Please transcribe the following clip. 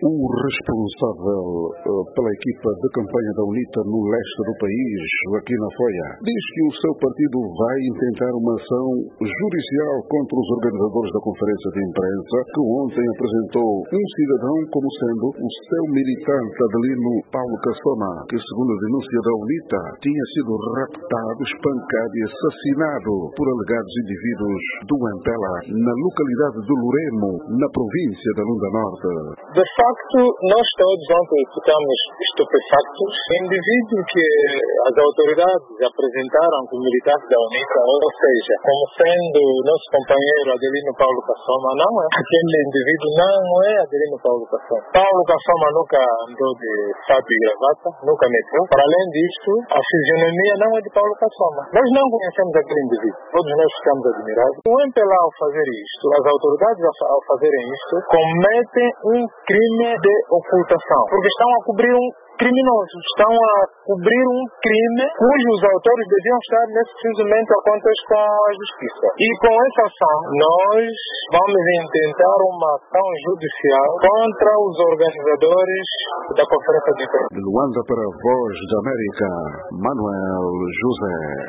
O responsável pela equipa de campanha da UNITA no leste do país, Joaquim Afoia, diz que o seu partido vai intentar uma ação judicial contra os organizadores da conferência de imprensa, que ontem apresentou um cidadão como sendo o seu militante Adelino Paulo Cassoma, que, segundo a denúncia da UNITA, tinha sido raptado, espancado e assassinado por alegados indivíduos do Ampela, na localidade de Loremo, na província da Lunda Norte. De facto, nós todos ontem ficamos estupefactos. O indivíduo que as autoridades apresentaram como militante da UNITA, ou seja, como sendo nosso companheiro Adelino Paulo Cassoma, não é. Aquele indivíduo não é Adelino Paulo Cassoma. Paulo Cassoma nunca andou de fato e gravata, nunca meteu. Para além disto, a fisionomia não é de Paulo Cassoma. Nós não conhecemos aquele indivíduo. Todos nós ficamos admirados. O MPLA, ao fazer isto, as autoridades ao fazerem isto, cometem um crime de ocultação, porque estão a cobrir um criminoso, estão a cobrir um crime cujos autores deviam estar nesse preciso momento a contas com a justiça. E com essa ação, nós vamos intentar uma ação judicial contra os organizadores da conferência de imprensa. De Luanda para a Voz da América, Manuel José.